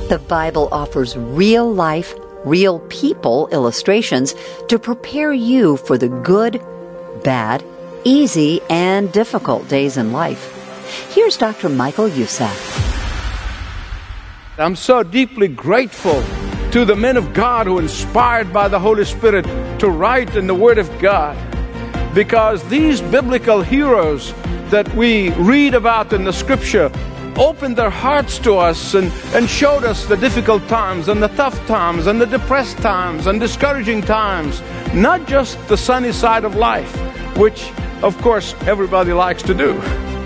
The Bible offers real life, real people illustrations to prepare you for the good, bad, easy, and difficult days in life. Here's Dr. Michael Youssef. I'm so deeply grateful to the men of God who are inspired by the Holy Spirit to write in the Word of God, because these biblical heroes that we read about in the Scripture opened their hearts to us and showed us the difficult times and the tough times and the depressed times and discouraging times, not just the sunny side of life, which, of course, everybody likes to do.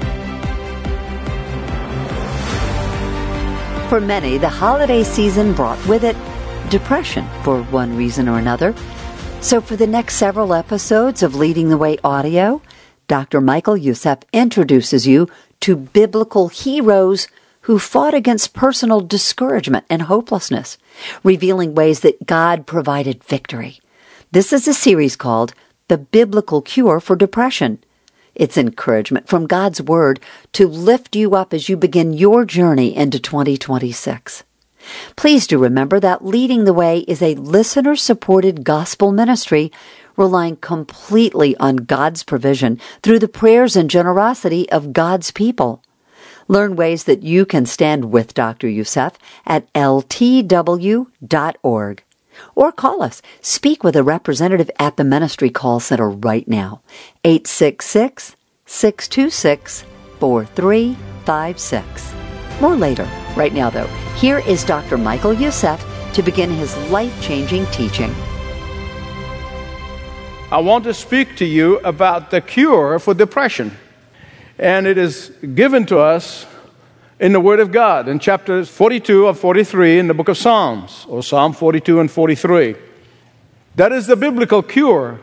For many, the holiday season brought with it depression for one reason or another. So for the next several episodes of Leading the Way Audio, Dr. Michael Youssef introduces you to biblical heroes who fought against personal discouragement and hopelessness, revealing ways that God provided victory. This is a series called The Biblical Cure for Depression. It's encouragement from God's Word to lift you up as you begin your journey into 2026. Please do remember that Leading the Way is a listener-supported gospel ministry relying completely on God's provision through the prayers and generosity of God's people. Learn ways that you can stand with Dr. Youssef at ltw.org. Or call us. Speak with a representative at the Ministry Call Center right now. 866-626-4356. More later. Right now, though, here is Dr. Michael Youssef to begin his life-changing teaching. I want to speak to you about the cure for depression. And it is given to us in the Word of God, in chapters 42 or 43 in the book of Psalms, or Psalm 42 and 43. That is the biblical cure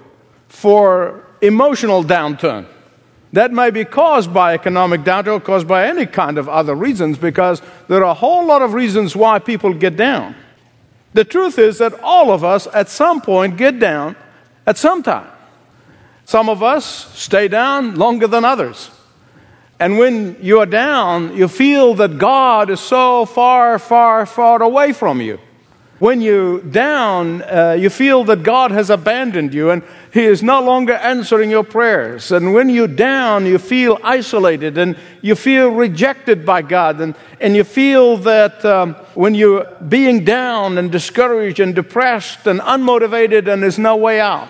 for emotional downturn. That may be caused by economic downturn or caused by any kind of other reasons, because there are a whole lot of reasons why people get down. The truth is that all of us at some point get down at some time. Some of us stay down longer than others. And when you are down, you feel that God is so far, far, far away from you. When you're down, you feel that God has abandoned you and He is no longer answering your prayers. And when you're down, you feel isolated and you feel rejected by God. And you feel that when you're being down and discouraged and depressed and unmotivated and there's no way out.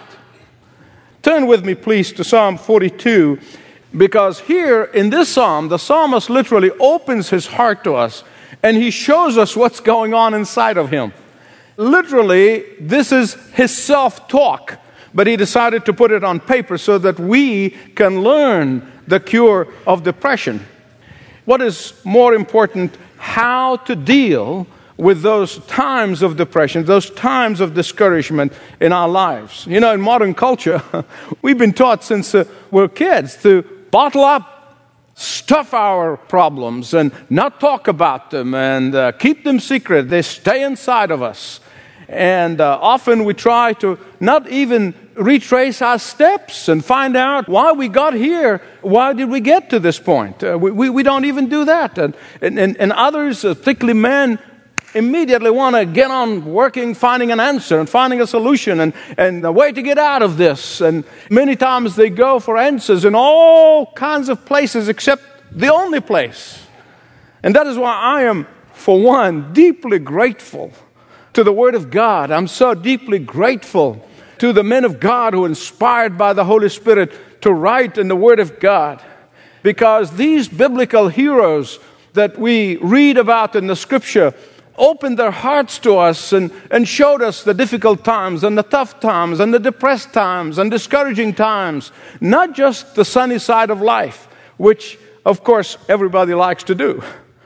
Turn with me, please, to Psalm 42, because here in this psalm, the psalmist literally opens his heart to us and he shows us what's going on inside of him. Literally, this is his self-talk, but he decided to put it on paper so that we can learn the cure of depression. What is more important, how to deal with those times of depression, those times of discouragement in our lives. You know, in modern culture, we've been taught since we're kids to bottle up, stuff our problems, and not talk about them, and keep them secret. They stay inside of us. And often we try to not even retrace our steps and find out why we got here. Why did we get to this point? We don't even do that. And others, particularly men, immediately want to get on working, finding an answer and finding a solution and a way to get out of this. And many times they go for answers in all kinds of places except the only place. And that is why I am, for one, deeply grateful to the Word of God. I'm so deeply grateful to the men of God who are inspired by the Holy Spirit to write in the Word of God. Because these biblical heroes that we read about in the Scripture opened their hearts to us and showed us the difficult times and the tough times and the depressed times and discouraging times, not just the sunny side of life, which, of course, everybody likes to do.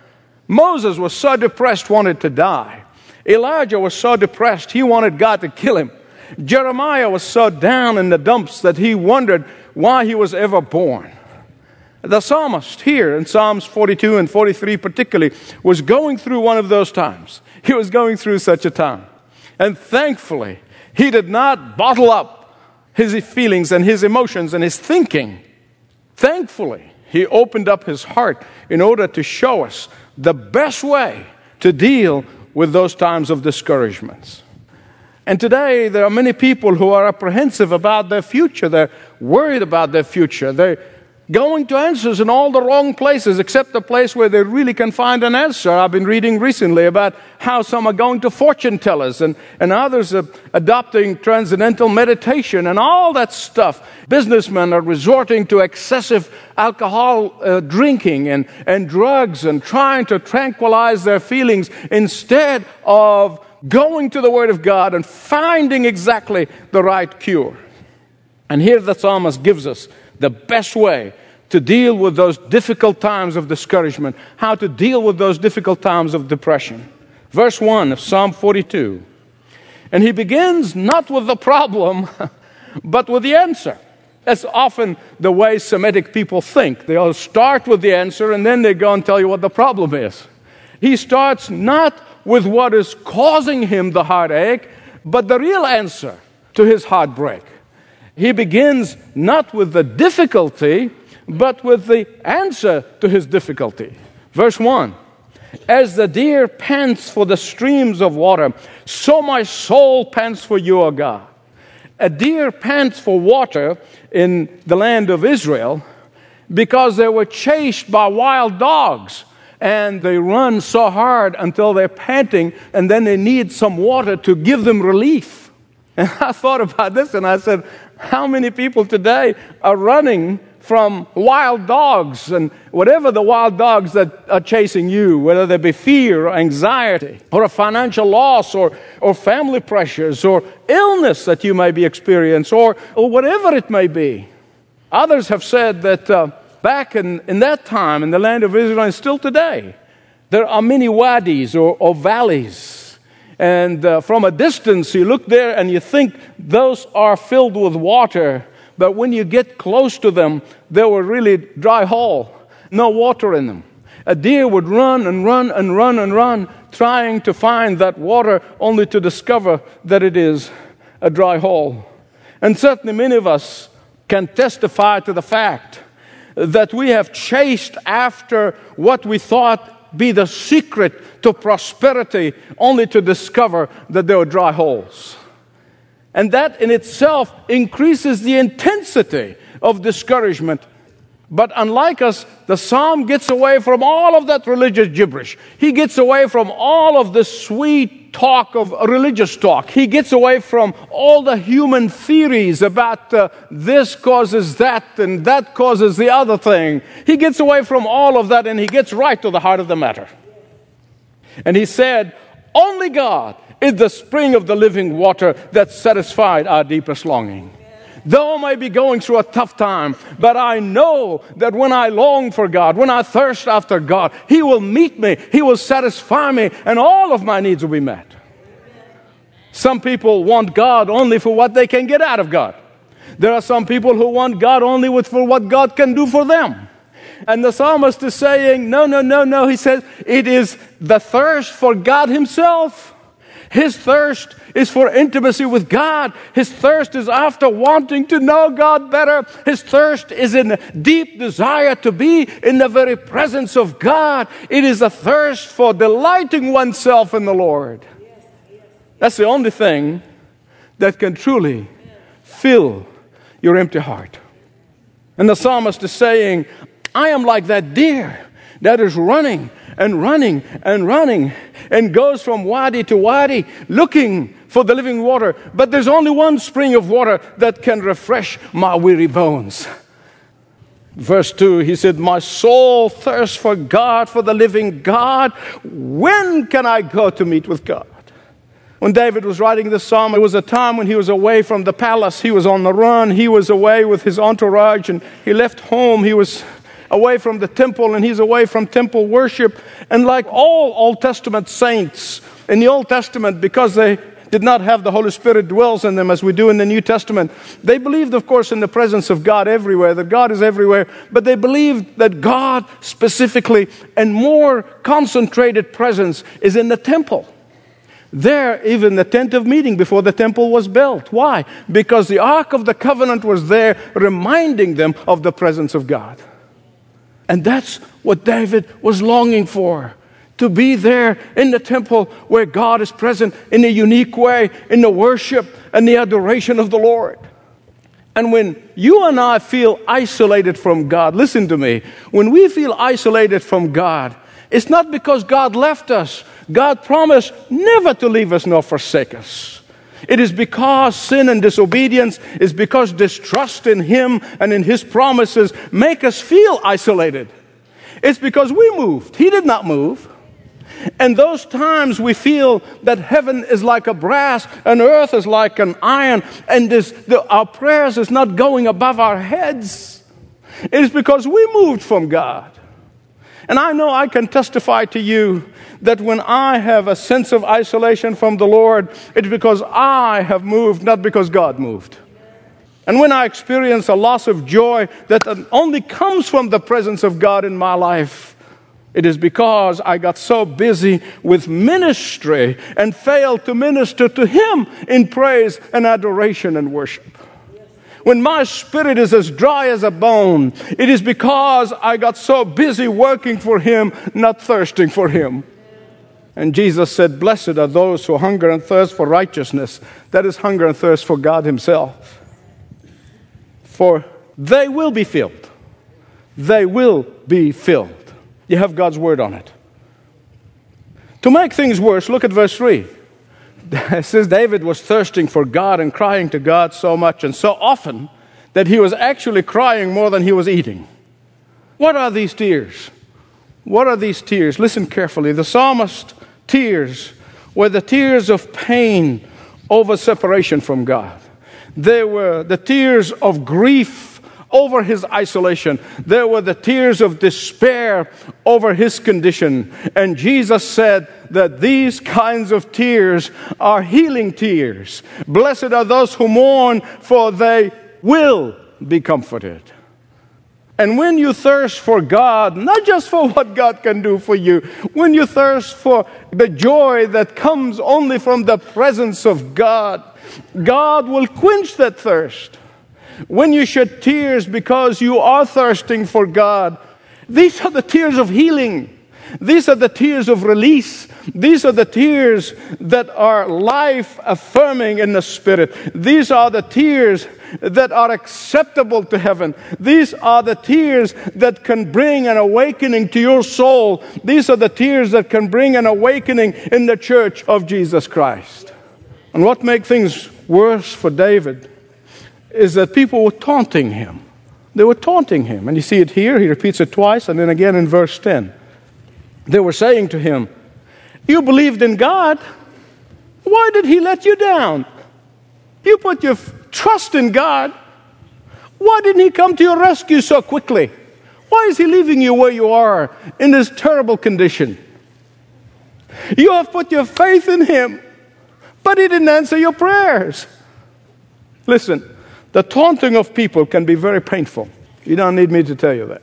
Moses was so depressed, wanted to die. Elijah was so depressed, he wanted God to kill him. Jeremiah was so down in the dumps that he wondered why he was ever born. The psalmist here in Psalms 42 and 43 particularly was going through one of those times. He was going through such a time. And thankfully, he did not bottle up his feelings and his emotions and his thinking. Thankfully, he opened up his heart in order to show us the best way to deal with those times of discouragements. And today, there are many people who are apprehensive about their future. They're worried about their future. They're going to answers in all the wrong places, except the place where they really can find an answer. I've been reading recently about how some are going to fortune tellers and others are adopting transcendental meditation and all that stuff. Businessmen are resorting to excessive alcohol drinking and drugs and trying to tranquilize their feelings instead of going to the Word of God and finding exactly the right cure. And here the psalmist gives us the best way to deal with those difficult times of discouragement, how to deal with those difficult times of depression. Verse 1 of Psalm 42. And he begins not with the problem, but with the answer. That's often the way Semitic people think. They'll start with the answer and then they go and tell you what the problem is. He starts not with what is causing him the heartache, but the real answer to his heartbreak. He begins not with the difficulty, but with the answer to his difficulty. Verse 1, as the deer pants for the streams of water, so my soul pants for you, O God. A deer pants for water in the land of Israel because they were chased by wild dogs. And they run so hard until they're panting, and then they need some water to give them relief. And I thought about this, and I said, how many people today are running from wild dogs and whatever the wild dogs that are chasing you, whether they be fear or anxiety or a financial loss or family pressures or illness that you may be experiencing or whatever it may be. Others have said that back in that time in the land of Israel and still today, there are many wadis or valleys. And from a distance, you look there and you think those are filled with water. But when you get close to them, they were really dry hole, no water in them. A deer would run and run and run and run, trying to find that water, only to discover that it is a dry hole. And certainly many of us can testify to the fact that we have chased after what we thought be the secret to prosperity, only to discover that there were dry holes. And that in itself increases the intensity of discouragement. But unlike us, the psalm gets away from all of that religious gibberish. He gets away from all of the sweet talk of religious talk. He gets away from all the human theories about this causes that and that causes the other thing. He gets away from all of that and he gets right to the heart of the matter. And he said, only God is the spring of the living water that satisfied our deepest longing. Though I may be going through a tough time, but I know that when I long for God, when I thirst after God, He will meet me, He will satisfy me, and all of my needs will be met. Some people want God only for what they can get out of God. There are some people who want God only for what God can do for them. And the psalmist is saying, no. He says, it is the thirst for God Himself. His thirst is for intimacy with God. His thirst is after wanting to know God better. His thirst is in deep desire to be in the very presence of God. It is a thirst for delighting oneself in the Lord. That's the only thing that can truly fill your empty heart. And the psalmist is saying, I am like that deer that is running and running and running and goes from wadi to wadi looking for the living water. But there's only one spring of water that can refresh my weary bones. Verse 2, he said, my soul thirsts for God, for the living God. When can I go to meet with God? When David was writing this psalm, it was a time when he was away from the palace. He was on the run. He was away with his entourage, and he left home. He was away from the temple, and he's away from temple worship. And like all Old Testament saints in the Old Testament, because they did not have the Holy Spirit dwells in them as we do in the New Testament, they believed, of course, in the presence of God everywhere, that God is everywhere, but they believed that God specifically and more concentrated presence is in the temple. There, even the tent of meeting before the temple was built. Why? Because the Ark of the Covenant was there, reminding them of the presence of God. And that's what David was longing for, to be there in the temple where God is present in a unique way, in the worship and the adoration of the Lord. And when you and I feel isolated from God, listen to me, when we feel isolated from God, it's not because God left us. God promised never to leave us nor forsake us. It is because sin and disobedience, is because distrust in Him and in His promises make us feel isolated. It's because we moved. He did not move. And those times we feel that heaven is like a brass and earth is like an iron, and our prayers is not going above our heads. It is because we moved from God. And I know I can testify to you that when I have a sense of isolation from the Lord, it's because I have moved, not because God moved. And when I experience a loss of joy that only comes from the presence of God in my life, it is because I got so busy with ministry and failed to minister to Him in praise and adoration and worship. When my spirit is as dry as a bone, it is because I got so busy working for Him, not thirsting for Him. And Jesus said, "Blessed are those who hunger and thirst for righteousness." That is hunger and thirst for God Himself. For they will be filled. They will be filled. You have God's word on it. To make things worse, look at verse 3. It says David was thirsting for God and crying to God so much and so often that he was actually crying more than he was eating. What are these tears? What are these tears? Listen carefully. The psalmist's tears were the tears of pain over separation from God. They were the tears of grief over his isolation. There were the tears of despair over his condition. And Jesus said that these kinds of tears are healing tears. Blessed are those who mourn, for they will be comforted. And when you thirst for God, not just for what God can do for you, when you thirst for the joy that comes only from the presence of God, God will quench that thirst. When you shed tears because you are thirsting for God, these are the tears of healing. These are the tears of release. These are the tears that are life-affirming in the Spirit. These are the tears that are acceptable to heaven. These are the tears that can bring an awakening to your soul. These are the tears that can bring an awakening in the church of Jesus Christ. And what makes things worse for David is that people were taunting him. They were taunting him. And you see it here. He repeats it twice and then again in verse 10. They were saying to him, "You believed in God. Why did He let you down? You put your trust in God. Why didn't He come to your rescue so quickly? Why is He leaving you where you are in this terrible condition? You have put your faith in Him, but He didn't answer your prayers." Listen, the taunting of people can be very painful. You don't need me to tell you that.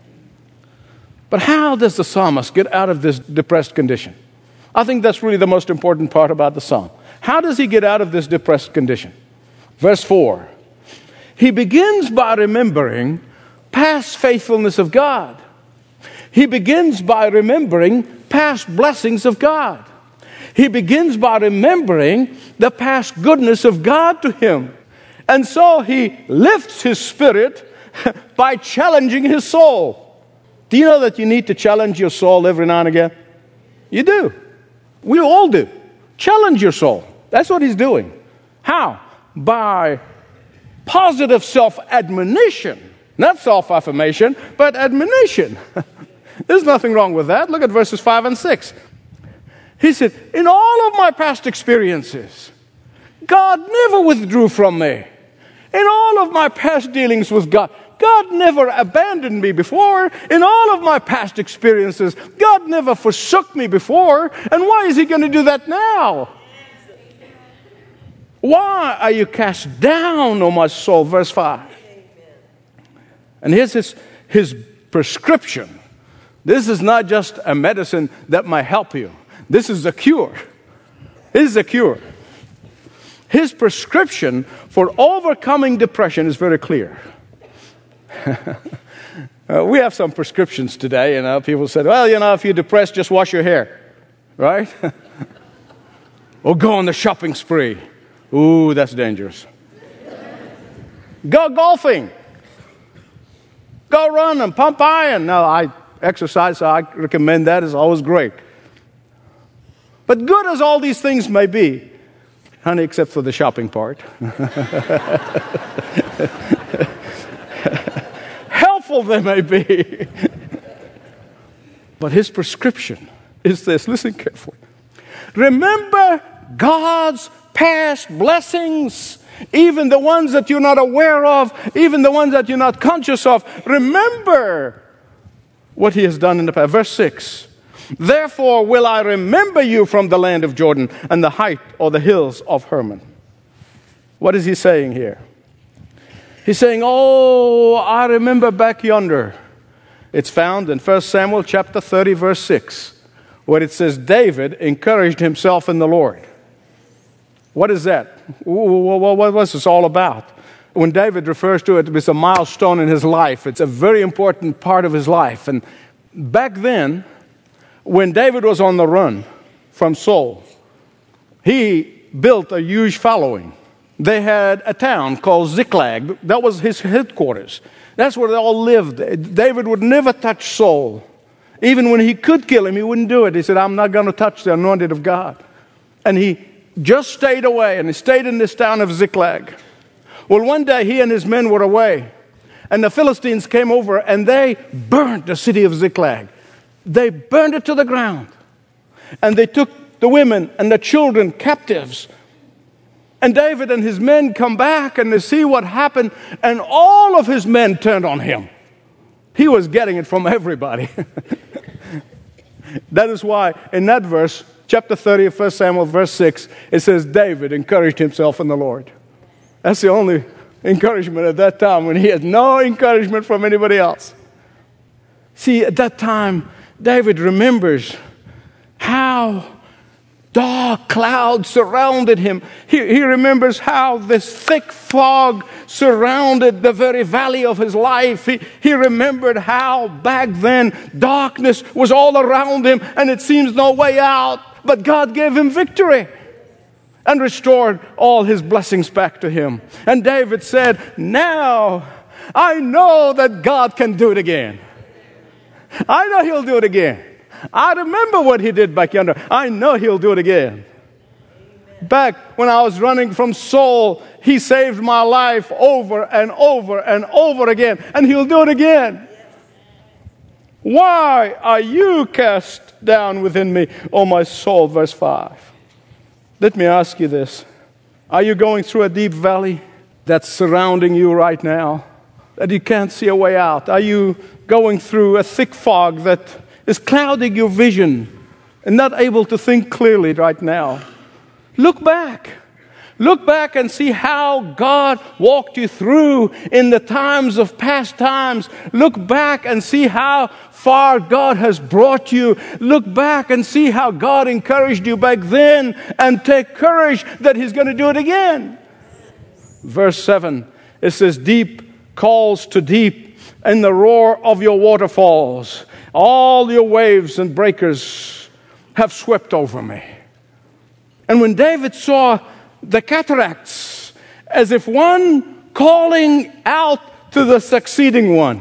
But how does the psalmist get out of this depressed condition? I think that's really the most important part about the psalm. How does he get out of this depressed condition? Verse 4. He begins by remembering past faithfulness of God. He begins by remembering past blessings of God. He begins by remembering the past goodness of God to him. And so he lifts his spirit by challenging his soul. Do you know that you need to challenge your soul every now and again? You do. We all do. Challenge your soul. That's what he's doing. How? By positive self-admonition. Not self-affirmation, but admonition. There's nothing wrong with that. Look at verses 5 and 6. He said, "In all of my past experiences, God never withdrew from me. In all of my past dealings with God, God never abandoned me before. In all of my past experiences, God never forsook me before. And why is He going to do that now? Why are you cast down, O my soul?" Verse 5. And here's his prescription. This is not just a medicine that might help you. This is a cure. This is a cure. His prescription for overcoming depression is very clear. We have some prescriptions today, People said, well, if you're depressed, just wash your hair, right? Or go on the shopping spree. Ooh, that's dangerous. Go golfing. Go running, pump iron. Now, I exercise, so I recommend that. It's always great. But good as all these things may be, honey, except for the shopping part. Helpful they may be. But his prescription is this. Listen carefully. Remember God's past blessings, even the ones that you're not aware of, even the ones that you're not conscious of. Remember what he has done in the past. Verse 6. Therefore will I remember you from the land of Jordan and the height or the hills of Hermon. What is he saying here? He's saying, oh, I remember back yonder. It's found in 1 Samuel chapter 30, verse 6, where it says, David encouraged himself in the Lord. What is that? What was this all about? When David refers to it, it's a milestone in his life. It's a very important part of his life. And back then, when David was on the run from Saul, he built a huge following. They had a town called Ziklag. That was his headquarters. That's where they all lived. David would never touch Saul. Even when he could kill him, he wouldn't do it. He said, I'm not going to touch the anointed of God. And he just stayed away, and he stayed in this town of Ziklag. Well, one day he and his men were away, and the Philistines came over, and they burned the city of Ziklag. They burned it to the ground, and they took the women and the children captives. And David and his men come back, and they see what happened, and all of his men turned on him. He was getting it from everybody. That is why in that verse, chapter 30 of 1 Samuel, verse 6, it says, David encouraged himself in the Lord. That's the only encouragement at that time, when he had no encouragement from anybody else. See, at that time, David remembers how dark clouds surrounded him. He remembers how this thick fog surrounded the very valley of his life. He remembered how back then darkness was all around him and it seems no way out. But God gave him victory and restored all his blessings back to him. And David said, now I know that God can do it again. I know he'll do it again. I remember what he did back yonder. I know he'll do it again. Back when I was running from Saul, he saved my life over and over and over again. And he'll do it again. Why are you cast down within me, O my soul? Verse 5. Let me ask you this. Are you going through a deep valley that's surrounding you right now, that you can't see a way out? Are you going through a thick fog that is clouding your vision and not able to think clearly right now? Look back. Look back and see how God walked you through in the times of past times. Look back and see how far God has brought you. Look back and see how God encouraged you back then, and take courage that He's going to do it again. Verse 7, it says, deep calls to deep in the roar of your waterfalls. All your waves and breakers have swept over me. And when David saw the cataracts, as if one calling out to the succeeding one,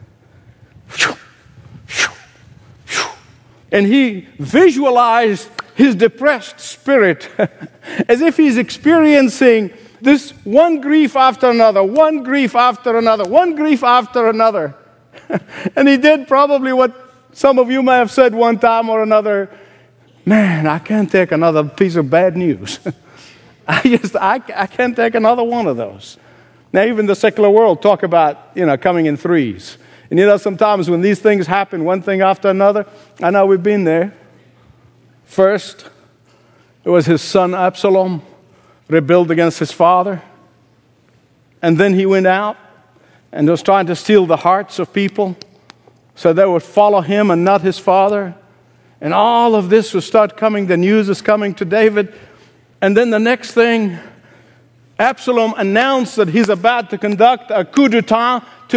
and he visualized his depressed spirit as if he's experiencing this one grief after another, one grief after another, one grief after another. And he did probably what some of you may have said one time or another, man, I can't take another piece of bad news. I can't take another one of those. Now, even the secular world talk about, coming in threes. And sometimes when these things happen, one thing after another, I know we've been there. First, it was his son Absalom rebelled against his father. And then he went out and was trying to steal the hearts of people so they would follow him and not his father. And all of this will start coming. The news is coming to David. And then the next thing, Absalom announced that he's about to conduct a coup d'etat to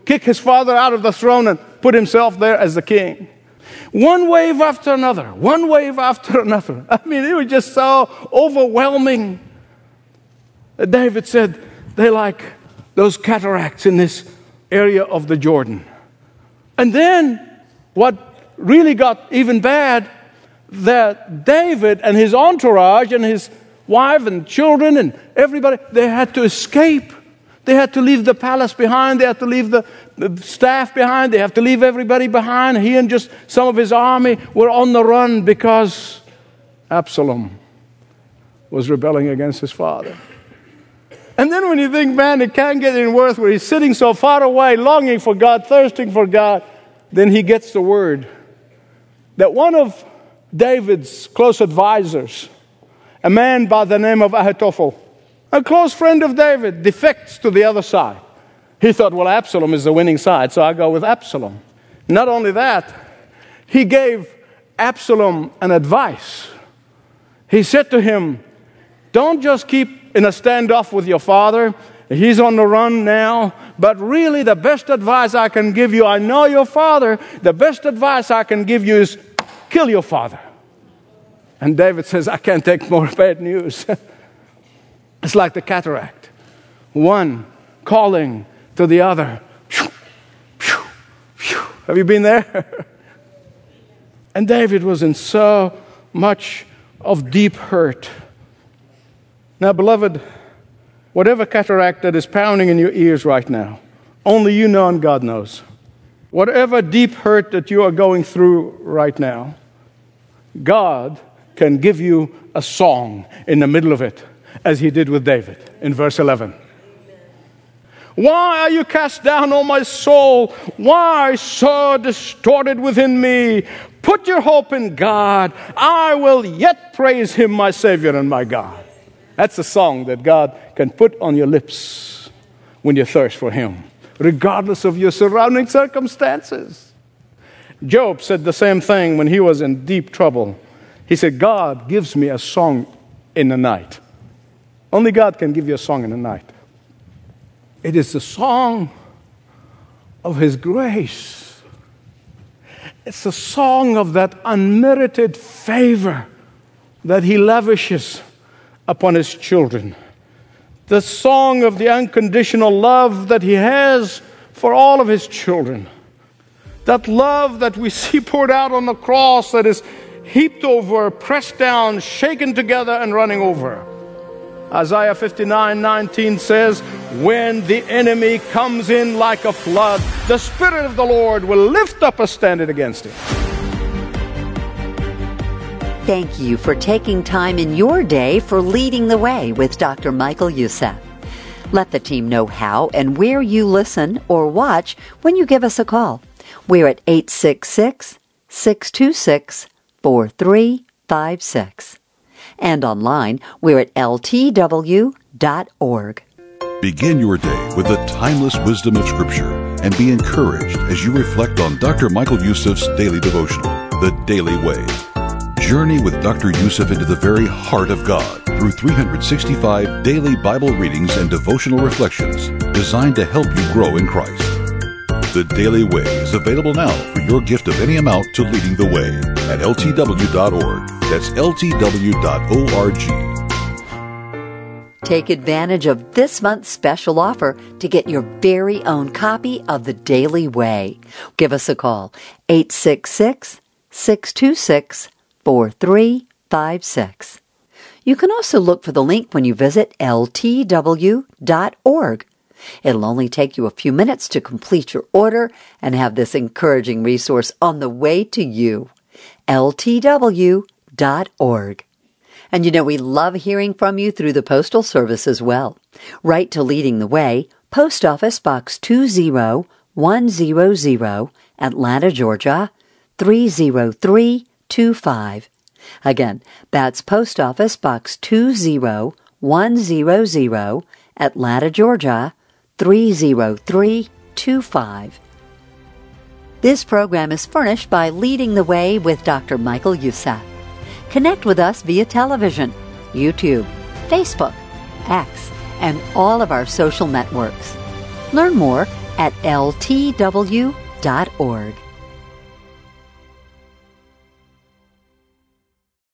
kick his father out of the throne and put himself there as the king. One wave after another, one wave after another. I mean, it was just so overwhelming. David said, they're like those cataracts in this area of the Jordan. And then, what really got even bad, that David and his entourage and his wife and children and everybody, they had to escape. They had to leave the palace behind. They had to leave the staff behind. They have to leave everybody behind. He and just some of his army were on the run because Absalom was rebelling against his father. And then when you think, man, it can't get any worse, where he's sitting so far away, longing for God, thirsting for God, then he gets the word that one of David's close advisors, a man by the name of Ahithophel, a close friend of David, defects to the other side. He thought, well, Absalom is the winning side, so I go with Absalom. Not only that, he gave Absalom an advice. He said to him, don't just keep in a standoff with your father. He's on the run now. But really, the best advice I can give you, I know your father, the best advice I can give you is kill your father. And David says, I can't take more bad news. It's like the cataract. One calling to the other. Have you been there? And David was in so much of deep hurt. Now, beloved, whatever cataract that is pounding in your ears right now, only you know and God knows. Whatever deep hurt that you are going through right now, God can give you a song in the middle of it, as he did with David in verse 11. Why are you cast down, O my soul? Why so distorted within me? Put your hope in God. I will yet praise him, my Savior and my God. That's a song that God can put on your lips when you thirst for him, regardless of your surrounding circumstances. Job said the same thing when he was in deep trouble. He said, God gives me a song in the night. Only God can give you a song in the night. It is the song of his grace. It's the song of that unmerited favor that he lavishes upon his children. The song of the unconditional love that he has for all of his children. That love that we see poured out on the cross, that is heaped over, pressed down, shaken together, and running over. Isaiah 59:19 says, when the enemy comes in like a flood, the Spirit of the Lord will lift up a standard against him. Thank you for taking time in your day for Leading the Way with Dr. Michael Youssef. Let the team know how and where you listen or watch when you give us a call. We're at 866-626-4356. And online, we're at ltw.org. Begin your day with the timeless wisdom of Scripture and be encouraged as you reflect on Dr. Michael Youssef's daily devotional, The Daily Way. Journey with Dr. Youssef into the very heart of God through 365 daily Bible readings and devotional reflections designed to help you grow in Christ. The Daily Way is available now for your gift of any amount to Leading the Way at ltw.org. That's ltw.org. Take advantage of this month's special offer to get your very own copy of The Daily Way. Give us a call, 866-626-4356. You can also look for the link when you visit ltw.org. It'll only take you a few minutes to complete your order and have this encouraging resource on the way to you. ltw.org. And you know we love hearing from you through the Postal Service as well. Write to Leading the Way, Post Office Box 20100, Atlanta, Georgia, 30325. Again, that's Post Office Box 20100, Atlanta, Georgia, 30325. This program is furnished by Leading the Way with Dr. Michael Youssef. Connect with us via television, YouTube, Facebook, X, and all of our social networks. Learn more at ltw.org.